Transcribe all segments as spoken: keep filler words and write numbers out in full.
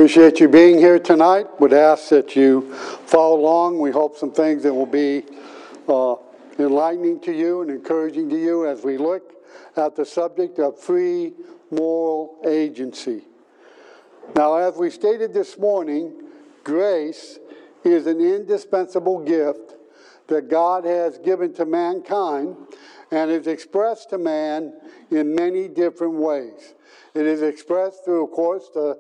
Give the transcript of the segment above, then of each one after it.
Appreciate you being here tonight. Would ask that you follow along. We hope some things that will be uh, enlightening to you and encouraging to you as we look at the subject of free moral agency. Now, as we stated this morning, grace is an indispensable gift that God has given to mankind and is expressed to man in many different ways. It is expressed through, of course, the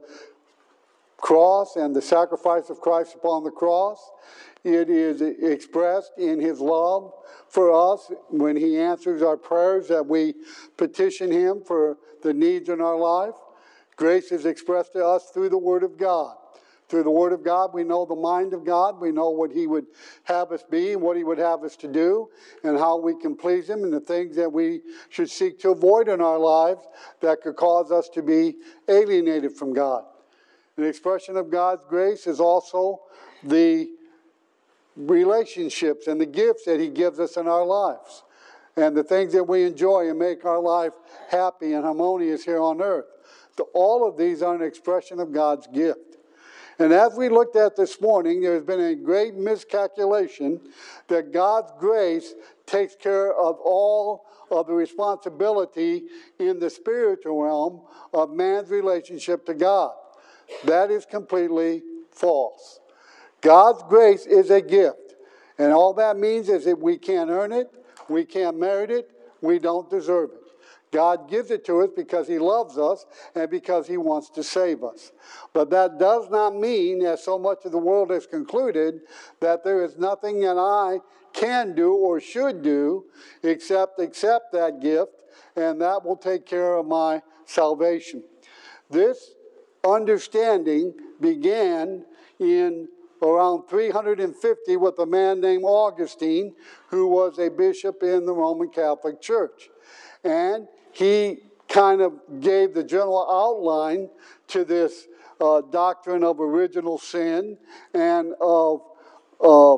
cross and the sacrifice of Christ upon the cross. It is expressed in his love for us when he answers our prayers that we petition him for the needs in our life. Grace is expressed to us through the Word of God. Through the Word of God, we know the mind of God. We know what he would have us be and what he would have us to do and how we can please him and the things that we should seek to avoid in our lives that could cause us to be alienated from God. The expression of God's grace is also the relationships and the gifts that he gives us in our lives and the things that we enjoy and make our life happy and harmonious here on earth. So all of these are an expression of God's gift. And as we looked at this morning, there's been a great miscalculation that God's grace takes care of all of the responsibility in the spiritual realm of man's relationship to God. That is completely false. God's grace is a gift. And all that means is that we can't earn it, we can't merit it, we don't deserve it. God gives it to us because he loves us and because he wants to save us. But that does not mean, as so much of the world has concluded, that there is nothing that I can do or should do except accept that gift, and that will take care of my salvation. This understanding began in around three hundred fifty with a man named Augustine, who was a bishop in the Roman Catholic Church. And he kind of gave the general outline to this uh, doctrine of original sin and of uh,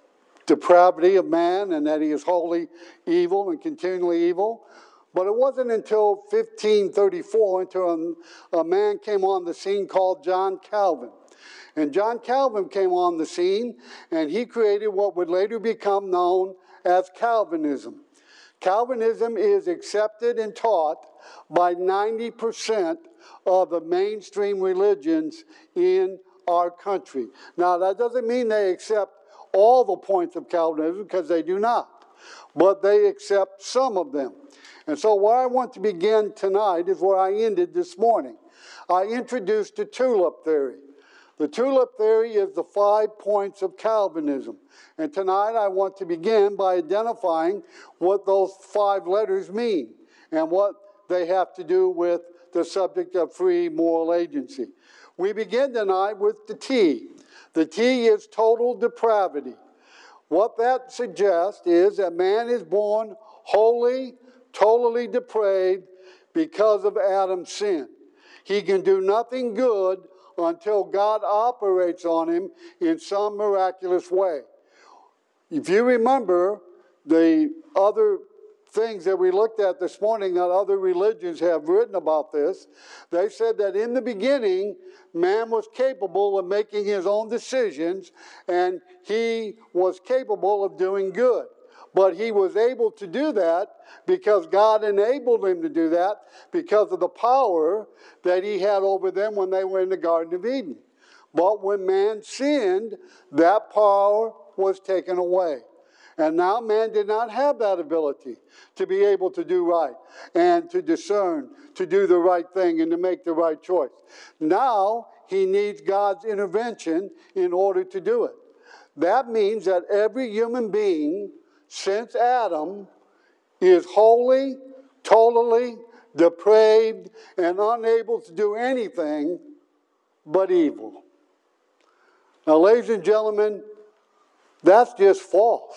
depravity of man, and that he is wholly evil and continually evil. But it wasn't until fifteen thirty-four until a, a man came on the scene called John Calvin. And John Calvin came on the scene, and he created what would later become known as Calvinism. Calvinism is accepted and taught by ninety percent of the mainstream religions in our country. Now, that doesn't mean they accept all the points of Calvinism, because they do not. But they accept some of them. And so where I want to begin tonight is where I ended this morning. I introduced the tulip theory. The tulip theory is the five points of Calvinism. And tonight I want to begin by identifying what those five letters mean and what they have to do with the subject of free moral agency. We begin tonight with the T. The T is total depravity. What that suggests is that man is born wholly, totally depraved because of Adam's sin. He can do nothing good until God operates on him in some miraculous way. If you remember the other things that we looked at this morning that other religions have written about this, they said that in the beginning, man was capable of making his own decisions and he was capable of doing good. But he was able to do that because God enabled him to do that because of the power that he had over them when they were in the Garden of Eden. But when man sinned, that power was taken away. And now man did not have that ability to be able to do right and to discern, to do the right thing and to make the right choice. Now he needs God's intervention in order to do it. That means that every human being since Adam is wholly, totally depraved and unable to do anything but evil. Now, ladies and gentlemen, that's just false.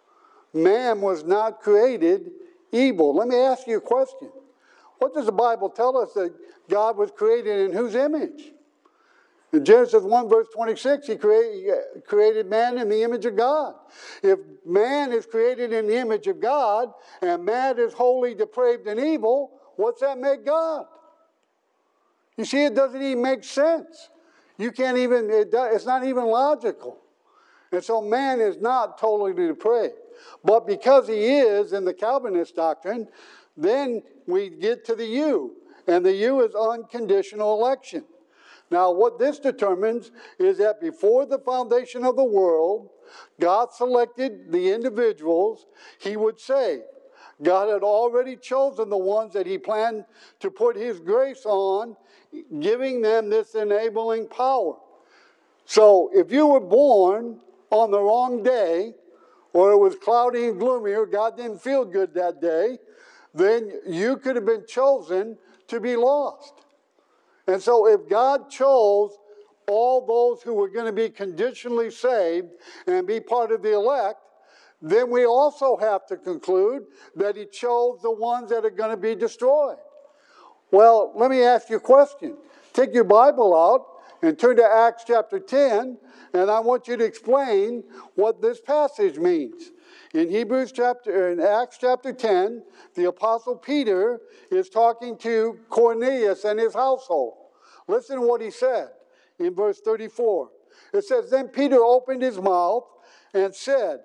Man was not created evil. Let me ask you a question. What does the Bible tell us that God was created in whose image? In Genesis one, verse twenty-six, he created, created man in the image of God. If man is created in the image of God, and man is wholly depraved and evil, what's that make God? You see, it doesn't even make sense. You can't even, it does, it's not even logical. And so man is not totally depraved. But because he is in the Calvinist doctrine, then we get to the U. And the U is unconditional election. Now, what this determines is that before the foundation of the world, God selected the individuals he would save. God had already chosen the ones that he planned to put his grace on, giving them this enabling power. So if you were born on the wrong day, or it was cloudy and gloomy, or God didn't feel good that day, then you could have been chosen to be lost. And so if God chose all those who were going to be conditionally saved and be part of the elect, then we also have to conclude that he chose the ones that are going to be destroyed. Well, let me ask you a question. Take your Bible out and turn to Acts chapter ten, and I want you to explain what this passage means. In Hebrews chapter, in Acts chapter ten, the Apostle Peter is talking to Cornelius and his household. Listen to what he said in verse thirty-four. It says, "Then Peter opened his mouth and said,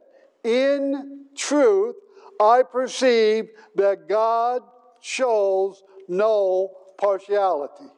'In truth, I perceive that God shows no partiality.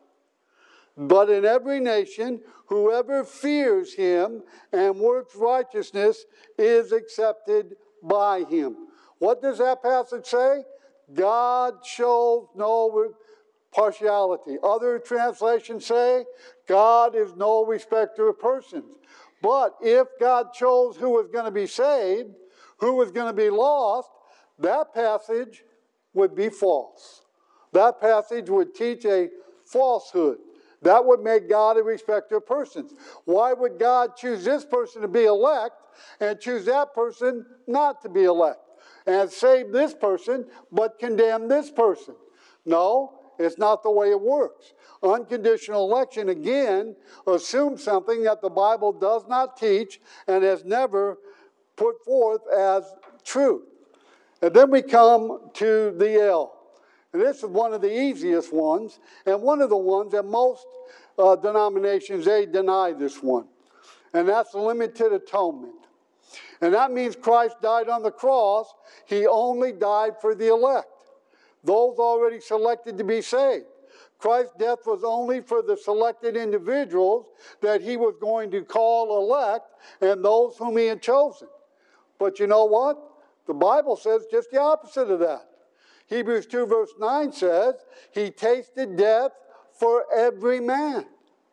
But in every nation, whoever fears him and works righteousness is accepted by him.'" What does that passage say? God shows no partiality. Other translations say, God is no respecter of persons. But if God chose who was going to be saved, who was going to be lost, that passage would be false. That passage would teach a falsehood. That would make God a respecter of persons. Why would God choose this person to be elect and choose that person not to be elect? And save this person, but condemn this person? No, it's not the way it works. Unconditional election, again, assumes something that the Bible does not teach and has never put forth as truth. And then we come to the L. And this is one of the easiest ones, and one of the ones that most uh, denominations, they deny this one. And that's limited atonement. And that means Christ died on the cross. He only died for the elect, those already selected to be saved. Christ's death was only for the selected individuals that he was going to call elect and those whom he had chosen. But you know what? The Bible says just the opposite of that. Hebrews two verse nine says, he tasted death for every man.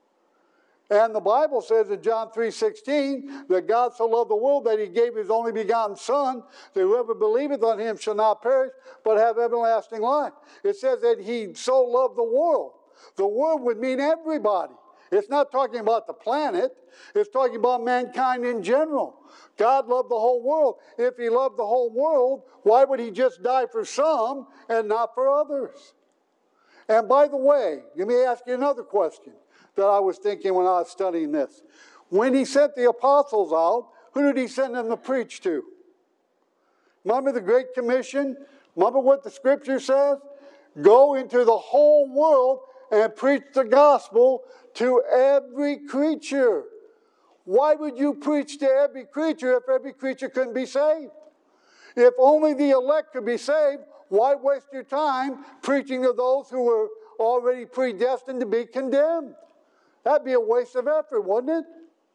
And the Bible says in John three sixteen that God so loved the world that he gave his only begotten Son, that whoever believeth on him shall not perish, but have everlasting life. It says that he so loved the world. The world would mean everybody. It's not talking about the planet. It's talking about mankind in general. God loved the whole world. If he loved the whole world, why would he just die for some and not for others? And by the way, let me ask you another question that I was thinking when I was studying this. When he sent the apostles out, who did he send them to preach to? Remember the Great Commission? Remember what the Scripture says? Go into the whole world and preach the gospel to every creature. Why would you preach to every creature if every creature couldn't be saved? If only the elect could be saved, why waste your time preaching to those who were already predestined to be condemned? That'd be a waste of effort, wouldn't it?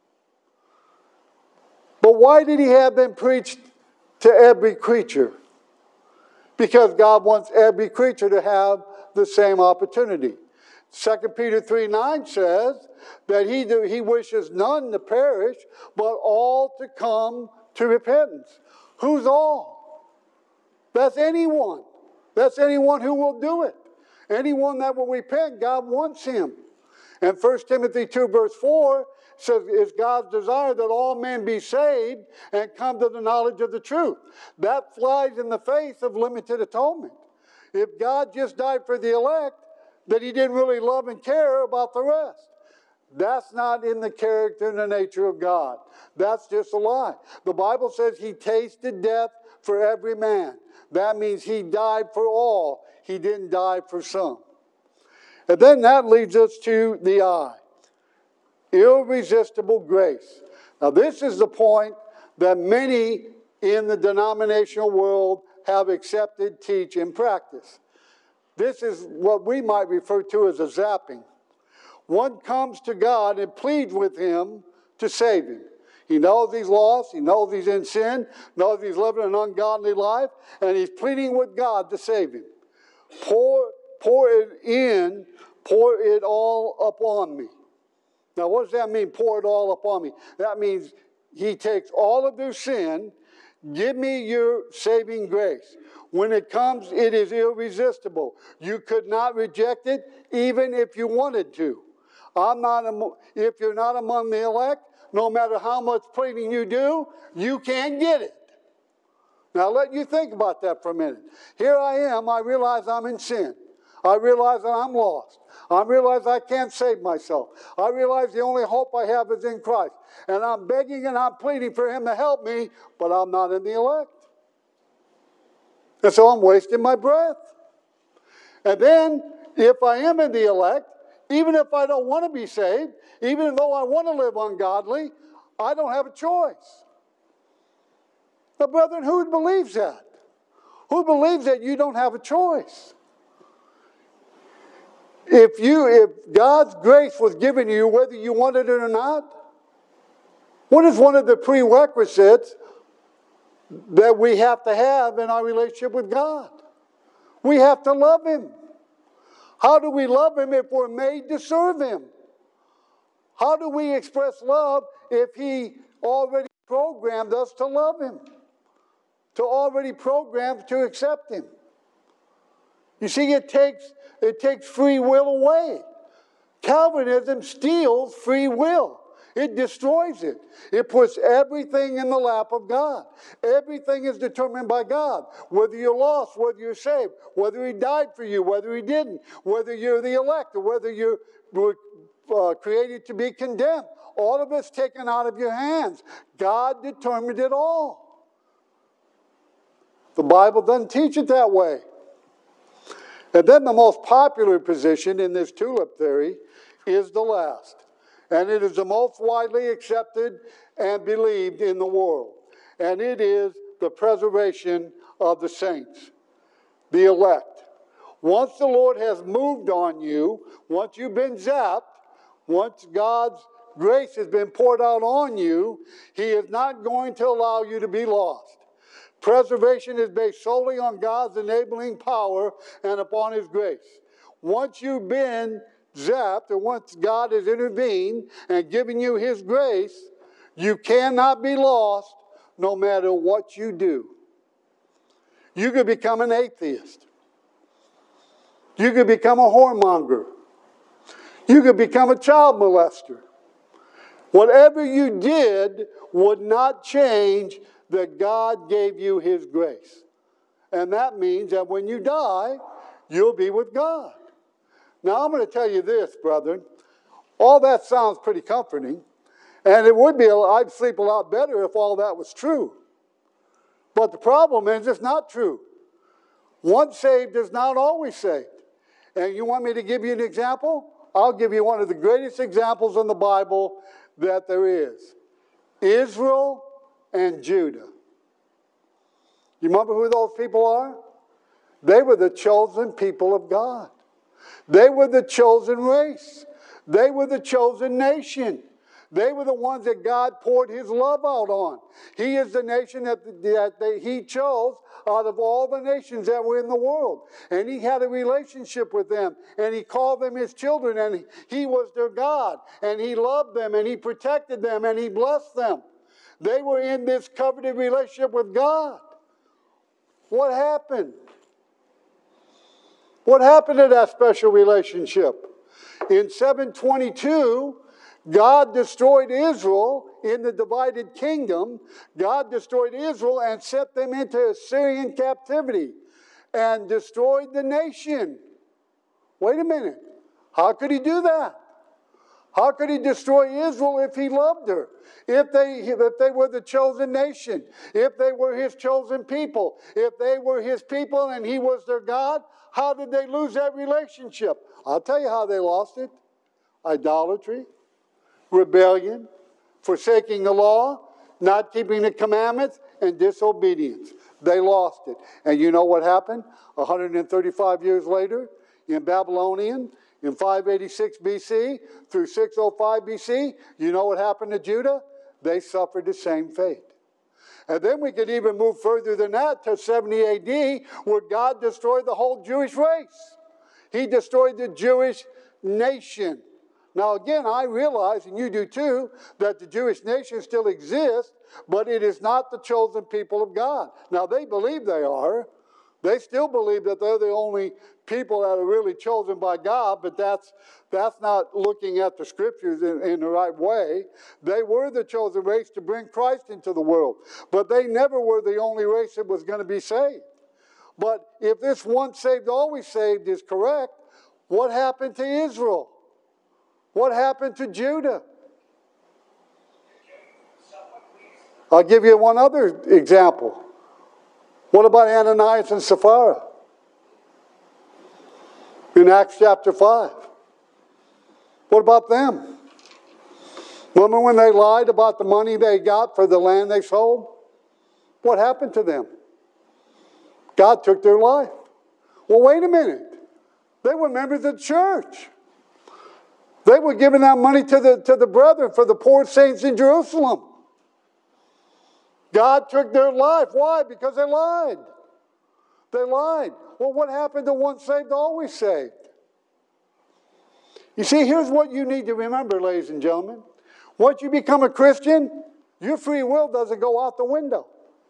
But why did he have them preach to every creature? Because God wants every creature to have the same opportunity. Second Peter three nine says that he, he wishes none to perish, but all to come to repentance. Who's all? That's anyone. That's anyone who will do it. Anyone that will repent, God wants him. And First Timothy two verse four says, it's God's desire that all men be saved and come to the knowledge of the truth. That flies in the face of limited atonement. If God just died for the elect, that he didn't really love and care about the rest. That's not in the character and the nature of God. That's just a lie. The Bible says he tasted death for every man. That means he died for all. He didn't die for some. And then that leads us to the I. Irresistible grace. Now, this is the point that many in the denominational world have accepted, teach, and practice. This is what we might refer to as a zapping. One comes to God and pleads with Him to save him. He knows he's lost. He knows he's in sin. Knows he's living an ungodly life. And he's pleading with God to save him. Pour, pour it in. Pour it all upon me. Now, what does that mean, pour it all upon me? That means He takes all of their sin. Give me your saving grace. When it comes, it is irresistible. You could not reject it even if you wanted to. I'm not. If you're not among the elect, no matter how much pleading you do, you can't get it. Now let you think about that for a minute. Here I am. I realize I'm in sin. I realize that I'm lost. I realize I can't save myself. I realize the only hope I have is in Christ. And I'm begging and I'm pleading for Him to help me, but I'm not in the elect. And so I'm wasting my breath. And then, if I am in the elect, even if I don't want to be saved, even though I want to live ungodly, I don't have a choice. Now, brethren, who believes that? Who believes that you don't have a choice? If you, if God's grace was given you, whether you wanted it or not, what is one of the prerequisites that we have to have in our relationship with God? We have to love Him. How do we love Him if we're made to serve Him? How do we express love if He already programmed us to love Him? To already programmed to accept Him? You see, it takes, it takes free will away. Calvinism steals free will. It destroys it. It puts everything in the lap of God. Everything is determined by God. Whether you're lost, whether you're saved, whether He died for you, whether He didn't, whether you're the elect, or whether you were uh, created to be condemned. All of it's taken out of your hands. God determined it all. The Bible doesn't teach it that way. And then the most popular position in this tulip theory is the last. And it is the most widely accepted and believed in the world. And it is the preservation of the saints, the elect. Once the Lord has moved on you, once you've been zapped, once God's grace has been poured out on you, He is not going to allow you to be lost. Preservation is based solely on God's enabling power and upon His grace. Once you've been zapped, or once God has intervened and given you His grace, you cannot be lost no matter what you do. You could become an atheist. You could become a whoremonger. You could become a child molester. Whatever you did would not change that God gave you His grace. And that means that when you die, you'll be with God. Now, I'm going to tell you this, brethren. All that sounds pretty comforting. And it would be, I'd sleep a lot better if all that was true. But the problem is it's not true. Once saved is not always saved. And you want me to give you an example? I'll give you one of the greatest examples in the Bible that there is. Israel and Judah. You remember who those people are? They were the chosen people of God. They were the chosen race. They were the chosen nation. They were the ones that God poured His love out on. He is the nation that, that they, He chose out of all the nations that were in the world. And He had a relationship with them. And He called them His children. And He was their God. And He loved them. And He protected them. And He blessed them. They were in this covenant relationship with God. What happened? What happened to that special relationship? In seven twenty-two, God destroyed Israel in the divided kingdom. God destroyed Israel and sent them into Assyrian captivity and destroyed the nation. Wait a minute. How could He do that? How could He destroy Israel if He loved her? If they, if they were the chosen nation? If they were His chosen people? If they were His people and He was their God? How did they lose that relationship? I'll tell you how they lost it. Idolatry. rebellion, forsaking the law, not keeping the commandments, and disobedience. They lost it. And you know what happened? one hundred thirty-five years later, in Babylonian, in five eighty-six B C through six oh five B C, you know what happened to Judah? They suffered the same fate. And then we could even move further than that to seventy A D, where God destroyed the whole Jewish race. He destroyed the Jewish nation. Now again, I realize, and you do too, that the Jewish nation still exists, but it is not the chosen people of God. Now they believe they are. They still believe that they're the only people that are really chosen by God, but that's that's not looking at the scriptures in, in the right way. They were the chosen race to bring Christ into the world, but they never were the only race that was going to be saved. But if this once saved, always saved is correct, what happened to Israel? What happened to Judah? I'll give you one other example. What about Ananias and Sapphira? In Acts chapter five. What about them? Remember when they lied about the money they got for the land they sold? What happened to them? God took their life. Well, wait a minute. They were members of the church. They were giving that money to the, to the brethren for the poor saints in Jerusalem. God took their life. Why? Because they lied. They lied. Well, what happened to once saved, always saved? You see, here's what you need to remember, ladies and gentlemen. Once you become a Christian, your free will doesn't go out the window.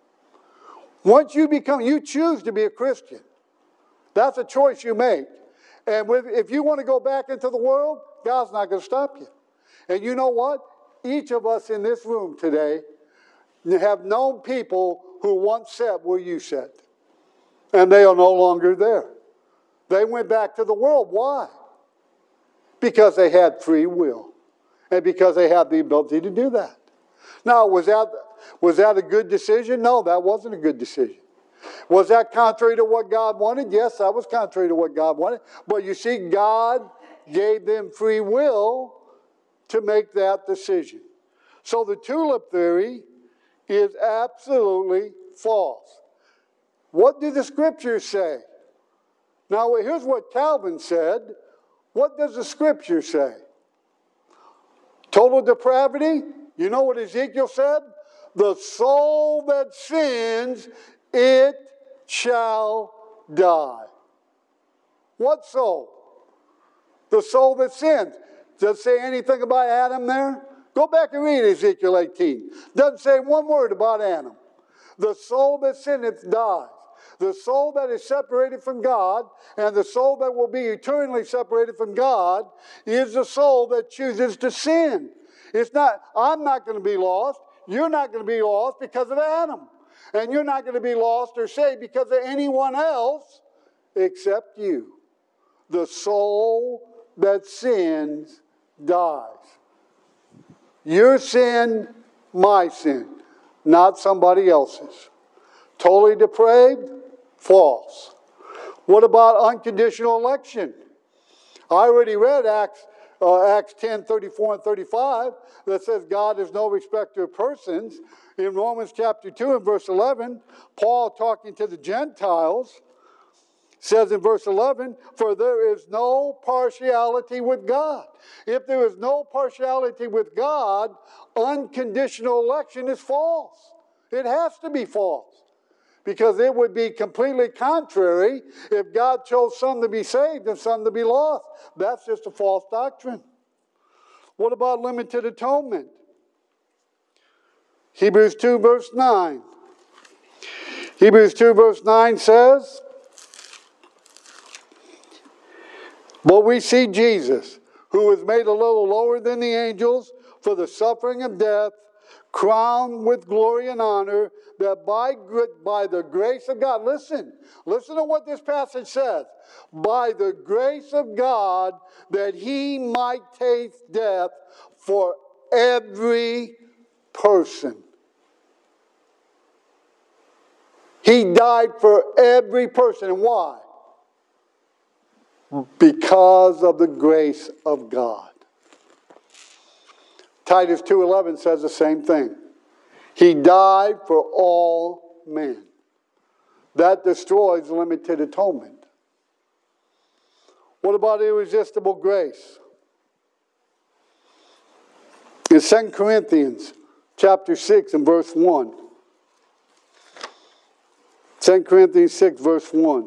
Once you become, you choose to be a Christian. That's a choice you make. And with, if you want to go back into the world, God's not going to stop you. And you know what? Each of us in this room today have known people who once sat where you sat. And they are no longer there. They went back to the world. Why? Because they had free will. And because they had the ability to do that. Now, was that, was that a good decision? No, that wasn't a good decision. Was that contrary to what God wanted? Yes, that was contrary to what God wanted. But you see, God gave them free will to make that decision. So the tulip theory is absolutely false. What do the scriptures say? Now, here's what Calvin said. What does the scripture say? Total depravity? You know what Ezekiel said? The soul that sins, it shall die. What soul? The soul that sins. Does it say anything about Adam there? Go back and read Ezekiel eighteen. Doesn't say one word about Adam. The soul that sinneth dies. The soul that is separated from God and the soul that will be eternally separated from God is the soul that chooses to sin. It's not, I'm not going to be lost. You're not going to be lost because of Adam. And you're not going to be lost or saved because of anyone else except you. The soul that sins dies. Your sin, my sin, not somebody else's. Totally depraved? False. What about unconditional election? I already read Acts, uh, Acts ten, thirty-four and thirty-five that says God is no respecter of persons. In Romans chapter two and verse eleven, Paul talking to the Gentiles says in verse eleven, for there is no partiality with God. If there is no partiality with God, unconditional election is false. It has to be false. Because it would be completely contrary if God chose some to be saved and some to be lost. That's just a false doctrine. What about limited atonement? Hebrews two verse nine. Hebrews two verse nine says, but we see Jesus, who was made a little lower than the angels for the suffering of death, crowned with glory and honor, that by, by the grace of God, listen, listen to what this passage says. By the grace of God, that he might taste death for every person. He died for every person. And why? Because of the grace of God. Titus two eleven says the same thing. He died for all men. That destroys limited atonement. What about irresistible grace? In Second Corinthians chapter six and verse one. Second Corinthians six verse one.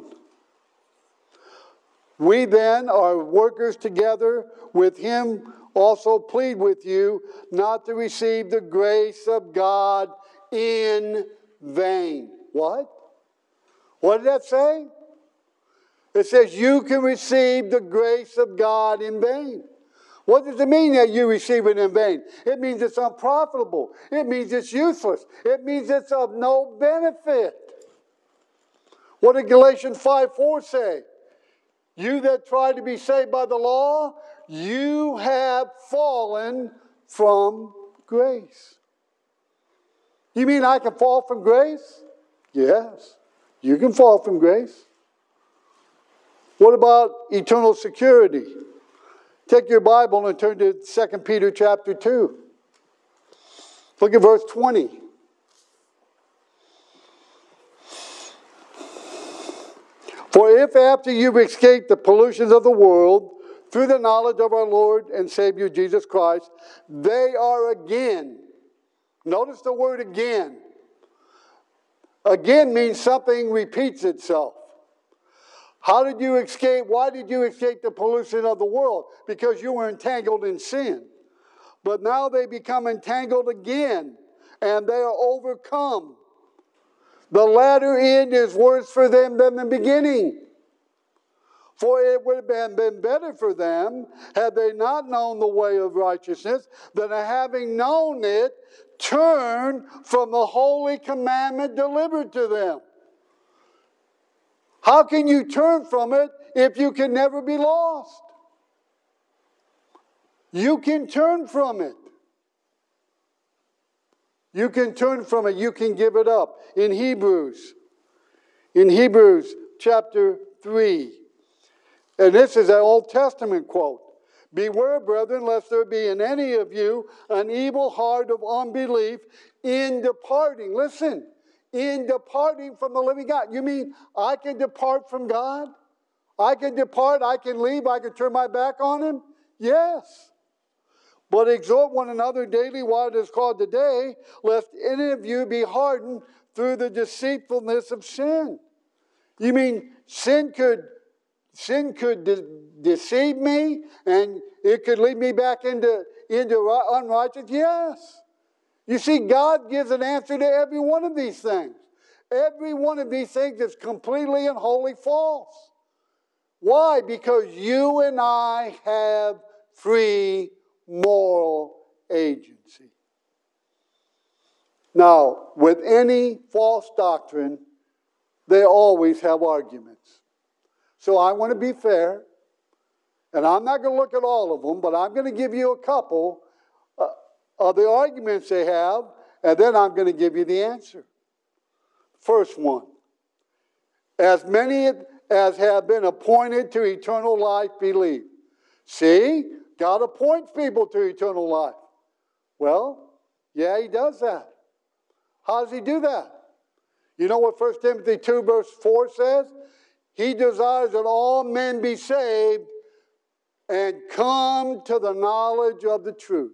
We then are workers together with him, also plead with you not to receive the grace of God in vain. What? What did that say? It says you can receive the grace of God in vain. What does it mean that you receive it in vain? It means it's unprofitable. It means it's useless. It means it's of no benefit. What did Galatians five four say? You that try to be saved by the law, you have fallen from grace. You mean I can fall from grace? Yes, you can fall from grace. What about eternal security? Take your Bible and turn to Second Peter chapter two. Look at verse twenty. For if after you've escaped the pollutions of the world through the knowledge of our Lord and Savior Jesus Christ, they are again. Notice the word again. Again means something repeats itself. How did you escape? Why did you escape the pollution of the world? Because you were entangled in sin. But now they become entangled again, and they are overcome. The latter end is worse for them than the beginning. For it would have been better for them had they not known the way of righteousness, than having known it, turn from the holy commandment delivered to them. How can you turn from it if you can never be lost? You can turn from it. You can turn from it. You can give it up. In Hebrews, in Hebrews chapter three, and this is an Old Testament quote. Beware, brethren, lest there be in any of you an evil heart of unbelief in departing. Listen, in departing from the living God. You mean I can depart from God? I can depart, I can leave, I can turn my back on him? Yes. But exhort one another daily while it is called today, lest any of you be hardened through the deceitfulness of sin. You mean sin could sin could de- deceive me and it could lead me back into, into unrighteousness? Yes. You see, God gives an answer to every one of these things. Every one of these things is completely and wholly false. Why? Because you and I have free moral agency. Now, with any false doctrine, they always have arguments. So I want to be fair, and I'm not going to look at all of them, but I'm going to give you a couple uh, of the arguments they have, and then I'm going to give you the answer. First one, as many as have been appointed to eternal life believe. See, God appoints people to eternal life. Well, yeah, he does that. How does he do that? You know what First Timothy two verse four says? He desires that all men be saved and come to the knowledge of the truth.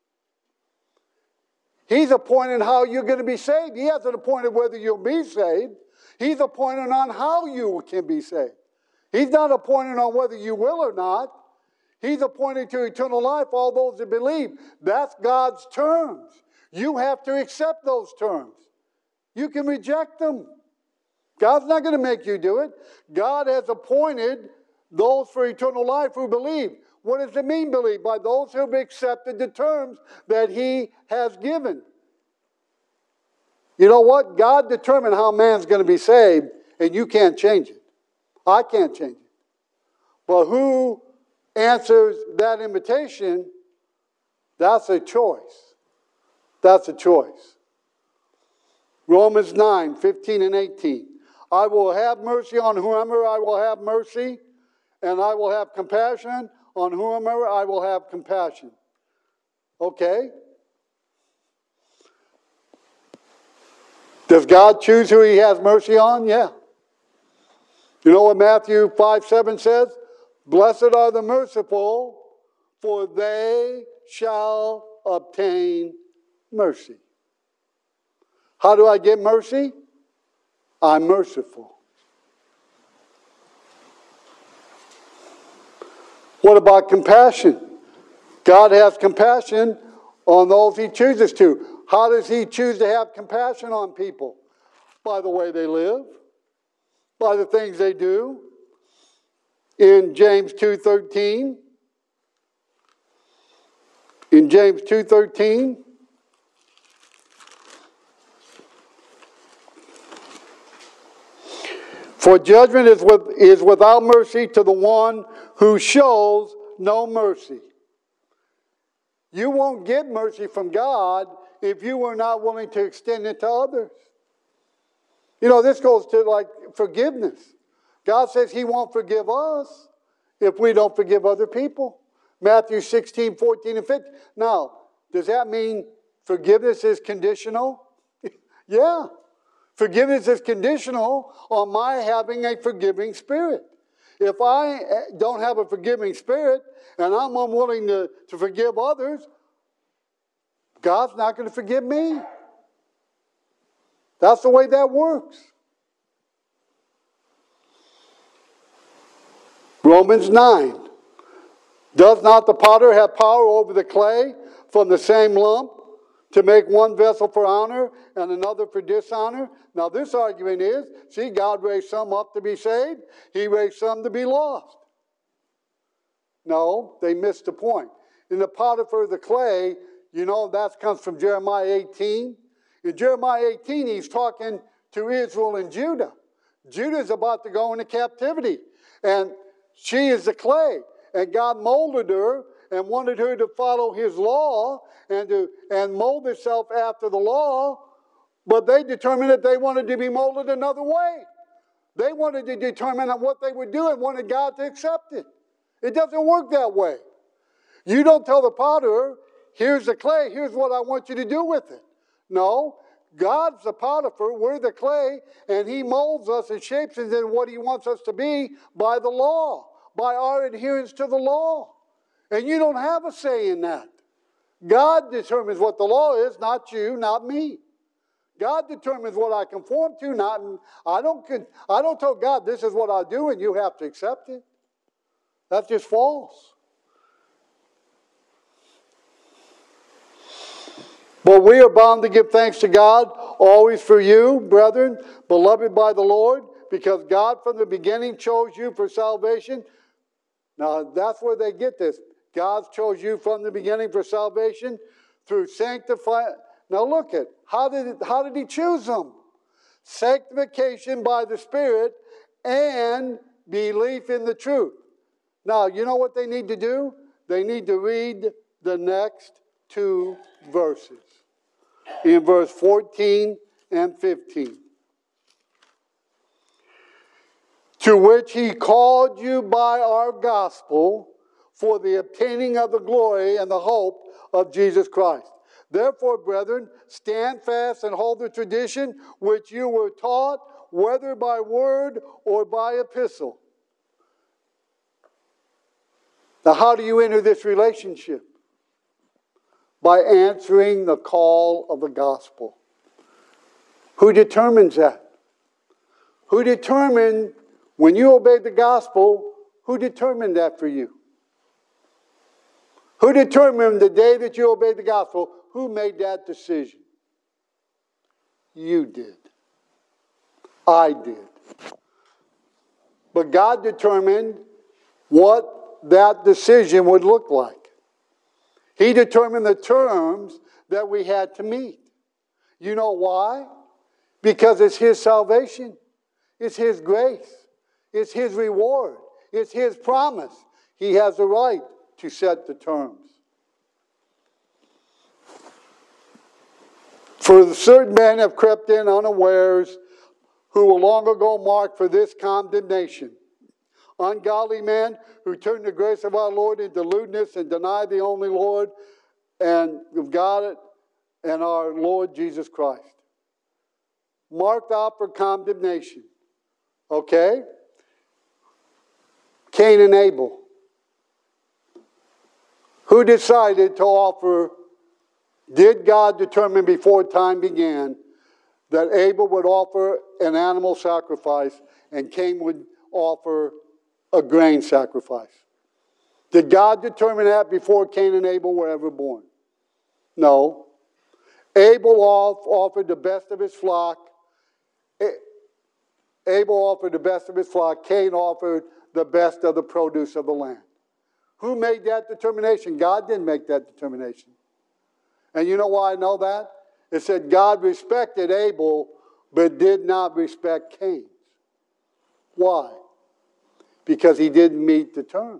He's appointed how you're going to be saved. He hasn't appointed whether you'll be saved. He's appointed on how you can be saved. He's not appointed on whether you will or not. He's appointed to eternal life all those that believe. That's God's terms. You have to accept those terms. You can reject them. God's not going to make you do it. God has appointed those for eternal life who believe. What does it mean, believe? By those who have accepted the terms that he has given. You know what? God determined how man's going to be saved, and you can't change it. I can't change it. But who answers that invitation? That's a choice. That's a choice. Romans nine, fifteen and eighteen. I will have mercy on whomever I will have mercy, and I will have compassion on whomever I will have compassion. Okay. Does God choose who he has mercy on? Yeah. You know what Matthew five seven says? Blessed are the merciful, for they shall obtain mercy. How do I get mercy? I'm merciful. What about compassion? God has compassion on those he chooses to. How does he choose to have compassion on people? By the way they live, by the things they do. In James two thirteen, in James two thirteen, for judgment is, with, is without mercy to the one who shows no mercy. You won't get mercy from God if you are not willing to extend it to others. You know, this goes to like forgiveness. God says he won't forgive us if we don't forgive other people. Matthew sixteen, fourteen, and fifteen. Now, does that mean forgiveness is conditional? Yeah. Forgiveness is conditional on my having a forgiving spirit. If I don't have a forgiving spirit and I'm unwilling to, to forgive others, God's not going to forgive me. That's the way that works. Romans nine. Does not the potter have power over the clay from the same lump to make one vessel for honor and another for dishonor? Now this argument is, see, God raised some up to be saved. He raised some to be lost. No, they missed the point. In the Potiphar of the clay, you know, that comes from Jeremiah eighteen. In Jeremiah eighteen, he's talking to Israel and Judah. Judah is about to go into captivity. And she is the clay. And God molded her and wanted her to follow his law and to and mold herself after the law. But they determined that they wanted to be molded another way. They wanted to determine what they would do and wanted God to accept it. It doesn't work that way. You don't tell the potter, here's the clay, here's what I want you to do with it. No, God's the Potiphar, we're the clay, and he molds us and shapes us into what he wants us to be by the law, by our adherence to the law. And you don't have a say in that. God determines what the law is, not you, not me. God determines what I conform to, not I don't I don't tell God this is what I do and you have to accept it. That's just false. But we are bound to give thanks to God always for you, brethren, beloved by the Lord, because God from the beginning chose you for salvation. Now, that's where they get this. God chose you from the beginning for salvation through sanctify. Now, look at how did it, how did he choose them? Sanctification by the Spirit and belief in the truth. Now, you know what they need to do? They need to read the next two verses. In verse fourteen and fifteen. To which he called you by our gospel for the obtaining of the glory and the hope of Jesus Christ. Therefore, brethren, stand fast and hold the tradition which you were taught, whether by word or by epistle. Now, how do you enter this relationship? By answering the call of the gospel. Who determines that? Who determined, when you obeyed the gospel, who determined that for you? Who determined the day that you obeyed the gospel? Who made that decision? You did. I did. But God determined what that decision would look like. He determined the terms that we had to meet. You know why? Because it's his salvation. It's his grace. It's his reward. It's his promise. He has the right to set the terms. For certain men have crept in unawares, who were long ago marked for this condemnation. Ungodly men who turn the grace of our Lord into lewdness and deny the only Lord, and of God and our Lord Jesus Christ. Marked out for condemnation. Okay? Cain and Abel. Who decided to offer, did God determine before time began that Abel would offer an animal sacrifice and Cain would offer a grain sacrifice? Did God determine that before Cain and Abel were ever born? No. Abel offered the best of his flock. Abel offered the best of his flock. Cain offered the best of the produce of the land. Who made that determination? God didn't make that determination. And you know why I know that? It said God respected Abel, but did not respect Cain. Why? Because he didn't meet the terms.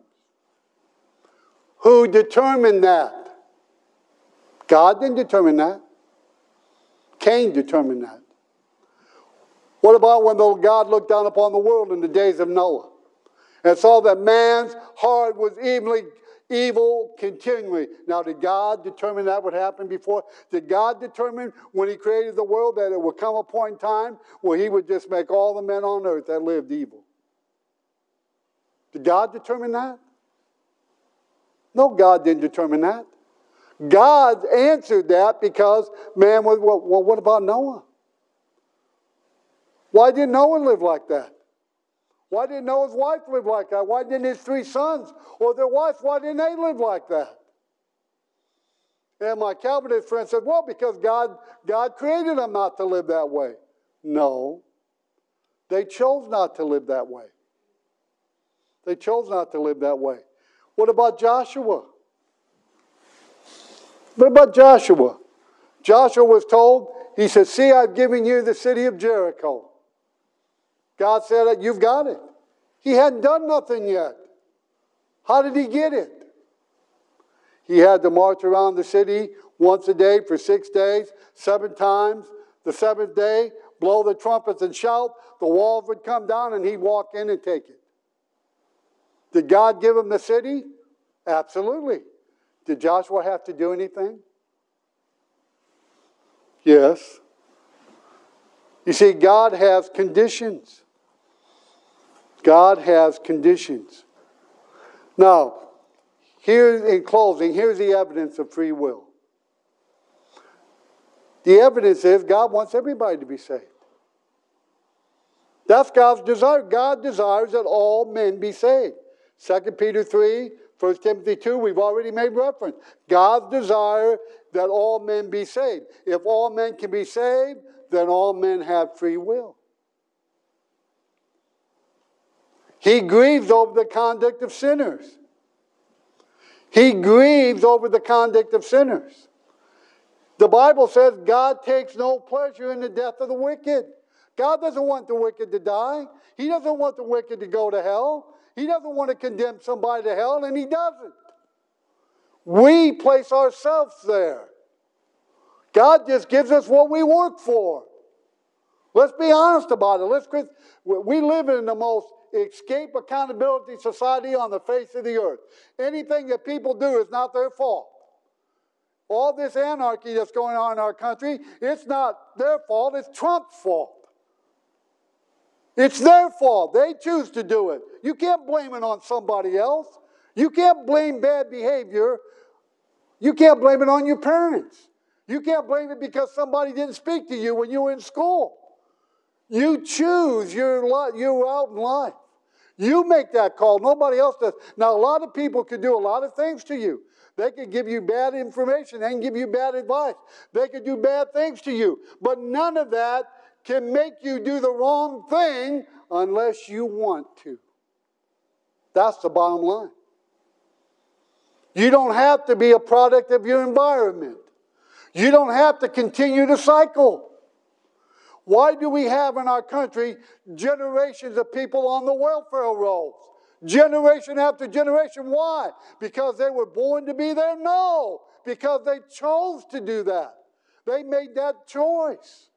Who determined that? God didn't determine that. Cain determined that. What about when God looked down upon the world in the days of Noah and saw that man's heart was evilly, evil continually? Now, did God determine that would happen before? Did God determine when he created the world that it would come a point in time where he would just make all the men on earth that lived evil? Did God determine that? No, God didn't determine that. God answered that because man was, well, well, what about Noah? Why didn't Noah live like that? Why didn't Noah's wife live like that? Why didn't his three sons or their wives, why didn't they live like that? And my Calvinist friend said, well, because God, God created them not to live that way. No. They chose not to live that way. They chose not to live that way. What about Joshua? What about Joshua? Joshua was told, he said, see, I've given you the city of Jericho. God said, you've got it. He hadn't done nothing yet. How did he get it? He had to march around the city once a day for six days, seven times. The seventh day, blow the trumpets and shout. The walls would come down and he'd walk in and take it. Did God give him the city? Absolutely. Did Joshua have to do anything? Yes. You see, God has conditions. God has conditions. Now, here in closing, here's the evidence of free will. The evidence is God wants everybody to be saved. That's God's desire. God desires that all men be saved. Second Peter three, First Timothy two, we've already made reference. God's desire that all men be saved. If all men can be saved, then all men have free will. He grieves over the conduct of sinners. He grieves over the conduct of sinners. The Bible says God takes no pleasure in the death of the wicked. God doesn't want the wicked to die. He doesn't want the wicked to go to hell. He doesn't want to condemn somebody to hell, and he doesn't. We place ourselves there. God just gives us what we work for. Let's be honest about it. Let's, we live in the most escape accountability society on the face of the earth. Anything that people do is not their fault. All this anarchy that's going on in our country, it's not their fault, it's Trump's fault. It's their fault. They choose to do it. You can't blame it on somebody else. You can't blame bad behavior. You can't blame it on your parents. You can't blame it because somebody didn't speak to you when you were in school. You choose your your out in life. You make that call. Nobody else does. Now, a lot of people could do a lot of things to you. They could give you bad information. They can give you bad advice. They could do bad things to you. But none of that can make you do the wrong thing unless you want to. That's the bottom line. You don't have to be a product of your environment. You don't have to continue the cycle. Why do we have in our country generations of people on the welfare rolls? Generation after generation. Why? Because they were born to be there? No. Because they chose to do that. They made that choice.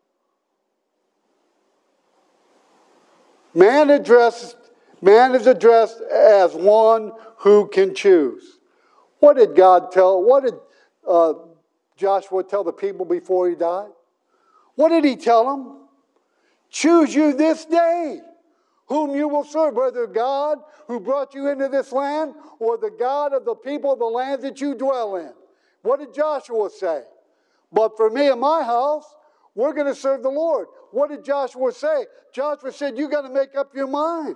Man addressed, man is addressed as one who can choose. What did God tell? What did uh, Joshua tell the people before he died? What did he tell them? Choose you this day whom you will serve, whether God who brought you into this land or the God of the people of the land that you dwell in. What did Joshua say? But for me and my house, we're going to serve the Lord. What did Joshua say? Joshua said, you got to make up your mind.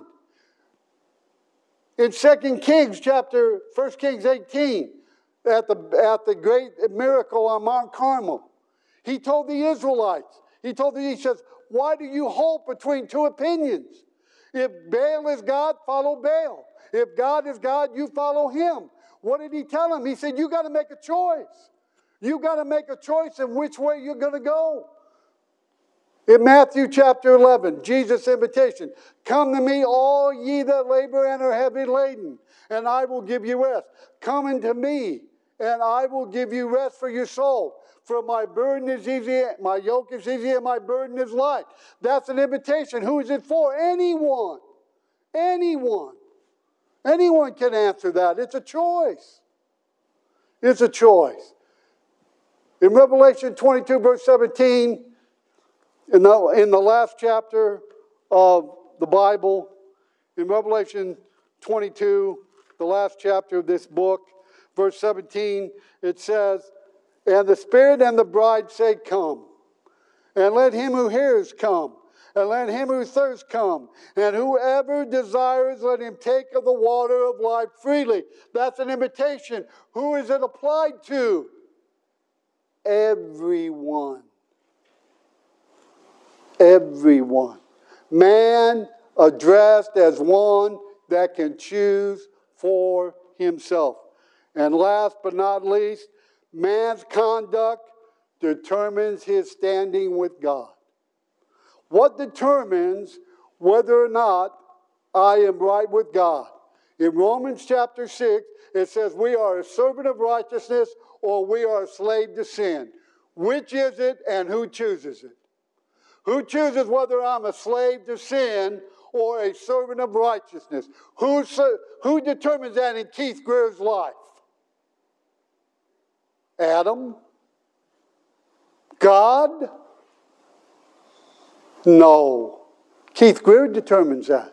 In Second Kings chapter, First Kings eighteen, at the, at the great miracle on Mount Carmel, he told the Israelites, he told them, he says, why do you hold between two opinions? If Baal is God, follow Baal. If God is God, you follow him. What did he tell them? He said, you got to make a choice. You got to make a choice in which way you're going to go. In Matthew chapter eleven, Jesus' invitation, come to me, all ye that labor and are heavy laden, and I will give you rest. Come unto me, and I will give you rest for your soul. For my burden is easy, my yoke is easy, and my burden is light. That's an invitation. Who is it for? Anyone. Anyone. Anyone can answer that. It's a choice. It's a choice. In Revelation twenty-two, verse seventeen, in the, in the last chapter of the Bible, in Revelation twenty-two, the last chapter of this book, verse seventeen, it says, and the Spirit and the bride say, come. And let him who hears come. And let him who thirsts come. And whoever desires, let him take of the water of life freely. That's an invitation. Who is it applied to? Everyone. Everyone. Man addressed as one that can choose for himself. And last but not least, man's conduct determines his standing with God. What determines whether or not I am right with God? In Romans chapter six, it says we are a servant of righteousness or we are a slave to sin. Which is it and who chooses it? Who chooses whether I'm a slave to sin or a servant of righteousness? Who, who determines that in Keith Greer's life? Adam? God? No. Keith Greer determines that.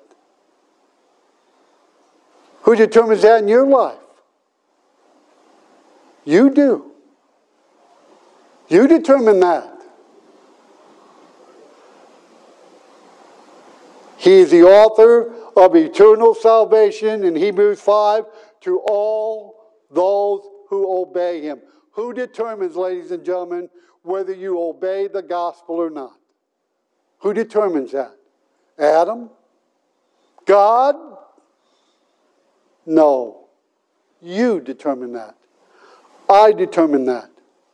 Who determines that in your life? You do. You determine that. He is the author of eternal salvation in Hebrews five to all those who obey him. Who determines, ladies and gentlemen, whether you obey the gospel or not? Who determines that? Adam? God? No. You determine that. I determine that.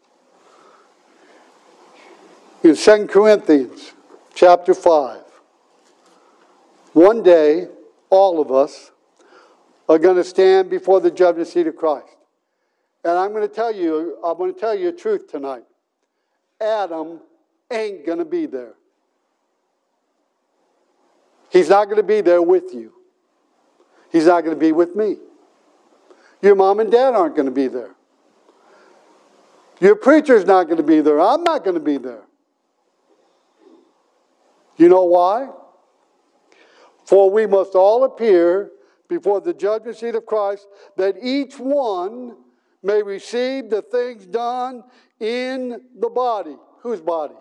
In Second Corinthians chapter five, one day, all of us are going to stand before the judgment seat of Christ. And I'm going to tell you, I'm going to tell you the truth tonight. Adam ain't going to be there. He's not going to be there with you. He's not going to be with me. Your mom and dad aren't going to be there. Your preacher's not going to be there. I'm not going to be there. You know why? For we must all appear before the judgment seat of Christ, that each one may receive the things done in the body. Whose body?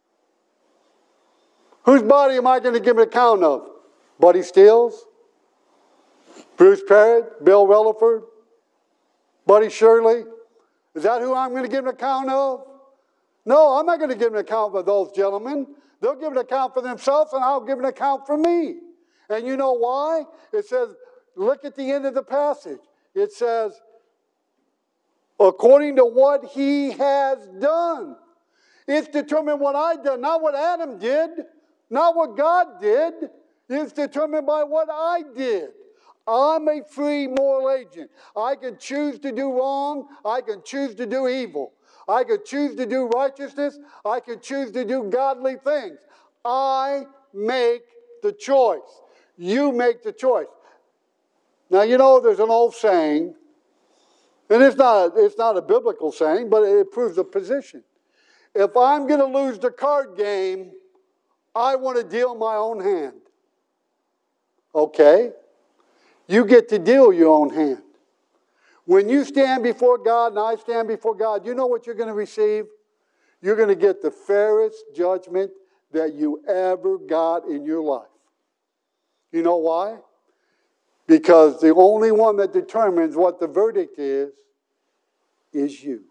Whose body am I going to give an account of? Buddy Steele's? Bruce Parrott? Bill Relaford? Buddy Shirley? Is that who I'm going to give an account of? No, I'm not going to give an account for those gentlemen. They'll give an account for themselves, and I'll give an account for me. And you know why? It says, look at the end of the passage. It says, according to what he has done. It's determined what I did, not what Adam did, not what God did. It's determined by what I did. I'm a free moral agent. I can choose to do wrong. I can choose to do evil. I can choose to do righteousness. I can choose to do godly things. I make the choice. You make the choice. Now, you know, there's an old saying And it's not, it's not a biblical saying, but it proves a position. If I'm going to lose the card game, I want to deal my own hand. Okay? You get to deal your own hand. When you stand before God and I stand before God, you know what you're going to receive? You're going to get the fairest judgment that you ever got in your life. You know why? Because the only one that determines what the verdict is, is you.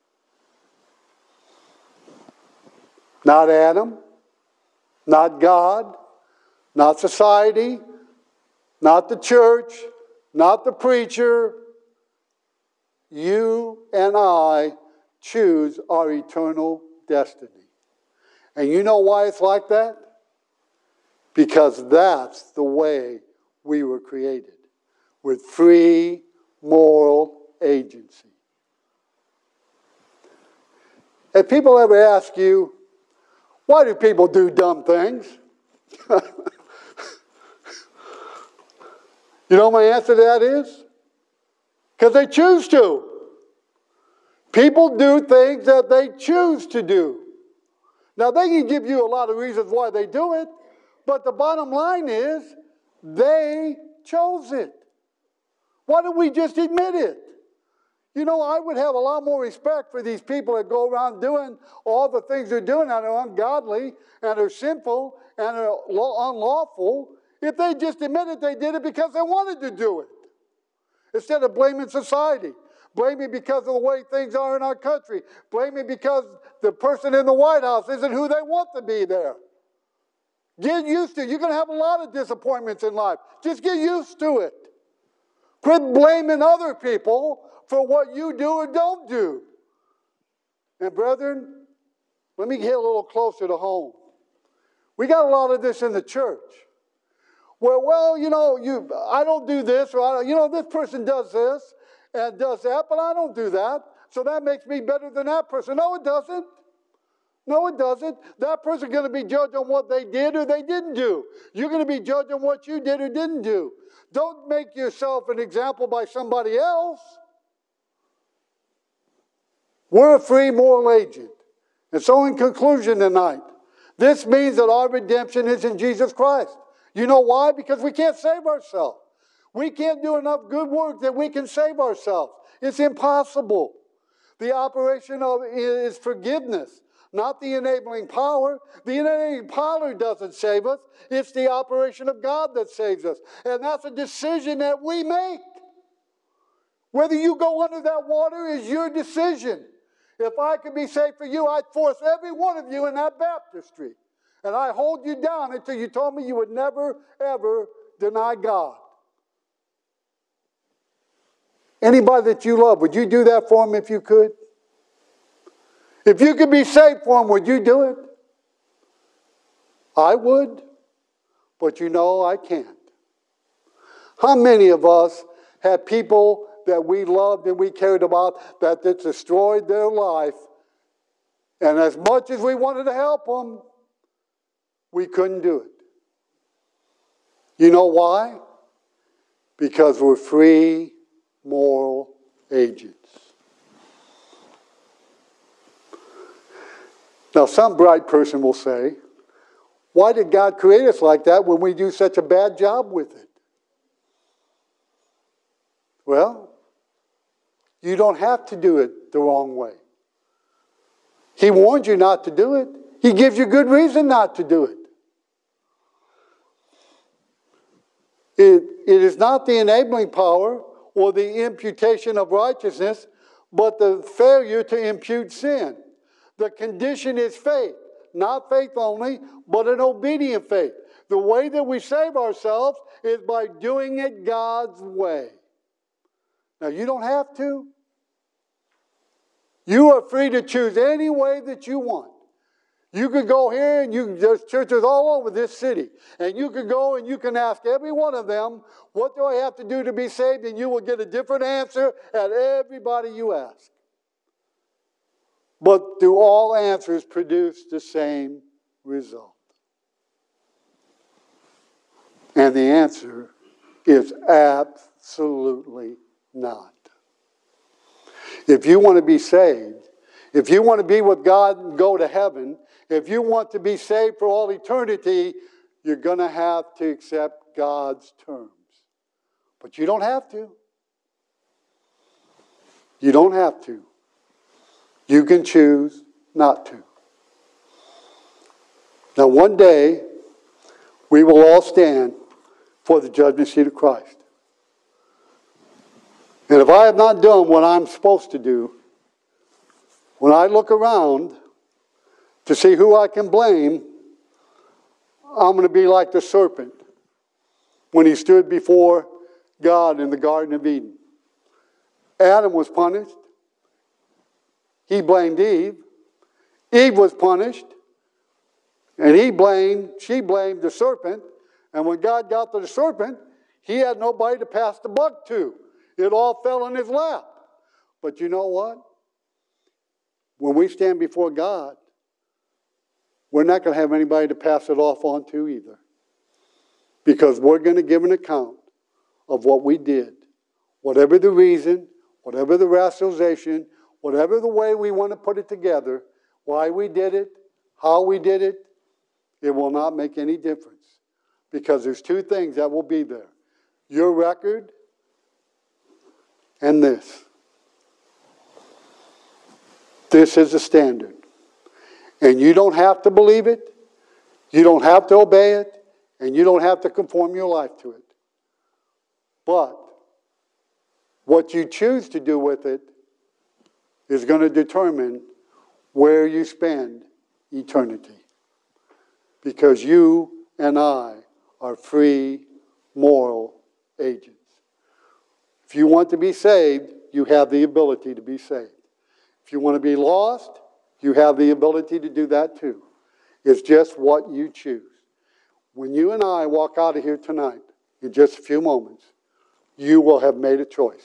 Not Adam, not God, not society, not the church, not the preacher. You and I choose our eternal destiny. And you know why it's like that? Because that's the way we were created, with free moral agency. Have people ever asked you, why do people do dumb things? You know what my answer to that is? Because they choose to. People do things that they choose to do. Now, they can give you a lot of reasons why they do it, but the bottom line is they chose it. Why don't we just admit it? You know, I would have a lot more respect for these people that go around doing all the things they're doing that are ungodly and are sinful and are unlawful if they just admitted they did it because they wanted to do it. Instead of blaming society, blaming because of the way things are in our country, blaming because the person in the White House isn't who they want to be there. Get used to it. You're going to have a lot of disappointments in life. Just get used to it. Quit blaming other people for what you do or don't do. And brethren, let me get a little closer to home. We got a lot of this in the church. Well, well, you know, you, I don't do this, or I don't, you know, this person does this and does that, but I don't do that. So that makes me better than that person. No, it doesn't. No, it doesn't. That person's going to be judged on what they did or they didn't do. You're going to be judged on what you did or didn't do. Don't make yourself an example by somebody else. We're a free moral agent. And so in conclusion tonight, this means that our redemption is in Jesus Christ. You know why? Because we can't save ourselves. We can't do enough good work that we can save ourselves. It's impossible. The operation of it is forgiveness, not the enabling power. The enabling power doesn't save us. It's the operation of God that saves us. And that's a decision that we make. Whether you go under that water is your decision. If I could be saved for you, I'd force every one of you in that baptistry. And I hold you down until you told me you would never, ever deny God. Anybody that you love, would you do that for him if you could? If you could be saved for him, would you do it? I would, but you know I can't. How many of us have people that we loved and we cared about that that destroyed their life, and as much as we wanted to help them, we couldn't do it. You know why? Because we're free moral agents. Now, some bright person will say, why did God create us like that when we do such a bad job with it? Well, you don't have to do it the wrong way. He warned you not to do it. He gives you good reason not to do it. It, it is not the enabling power or the imputation of righteousness, but the failure to impute sin. The condition is faith. Not faith only, but an obedient faith. The way that we save ourselves is by doing it God's way. Now, you don't have to. You are free to choose any way that you want. You could go here, and you, there's churches all over this city. And you could go and you can ask every one of them, what do I have to do to be saved? And you will get a different answer at everybody you ask. But do all answers produce the same result? And the answer is absolutely not. If you want to be saved, if you want to be with God and go to heaven, if you want to be saved for all eternity, you're going to have to accept God's terms. But you don't have to. You don't have to. You can choose not to. Now, one day, we will all stand for the judgment seat of Christ. And if I have not done what I'm supposed to do, when I look around to see who I can blame, I'm going to be like the serpent when he stood before God in the Garden of Eden. Adam was punished. He blamed Eve. Eve was punished. And he blamed, she blamed the serpent. And when God got to the serpent, he had nobody to pass the buck to. It all fell in his lap. But you know what? When we stand before God, we're not going to have anybody to pass it off on to either. Because we're going to give an account of what we did. Whatever the reason, whatever the rationalization, whatever the way we want to put it together, why we did it, how we did it, it will not make any difference. Because there's two things that will be there. Your record and this. This is the standard. And you don't have to believe it. You don't have to obey it. And you don't have to conform your life to it. But what you choose to do with it is going to determine where you spend eternity. Because you and I are free moral agents. If you want to be saved, you have the ability to be saved. If you want to be lost, you have the ability to do that too. It's just what you choose. When you and I walk out of here tonight, in just a few moments, you will have made a choice.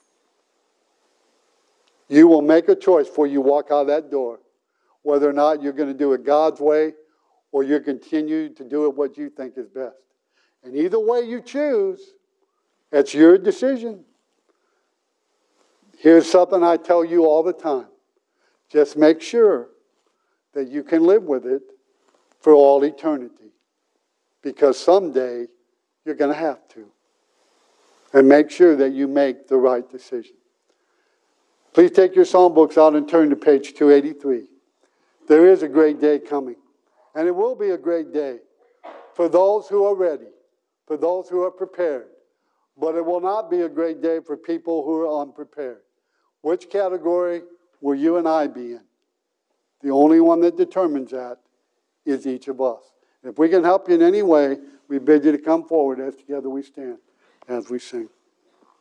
You will make a choice before you walk out of that door, whether or not you're going to do it God's way or you continue to do it what you think is best. And either way you choose, it's your decision. Here's something I tell you all the time. Just make sure that you can live with it for all eternity. Because someday you're going to have to. And make sure that you make the right decision. Please take your psalm books out and turn to page two eighty-three. There is a great day coming. And it will be a great day for those who are ready, for those who are prepared. But it will not be a great day for people who are unprepared. Which category will you and I be in? The only one that determines that is each of us. If we can help you in any way, we bid you to come forward as together we stand, as we sing.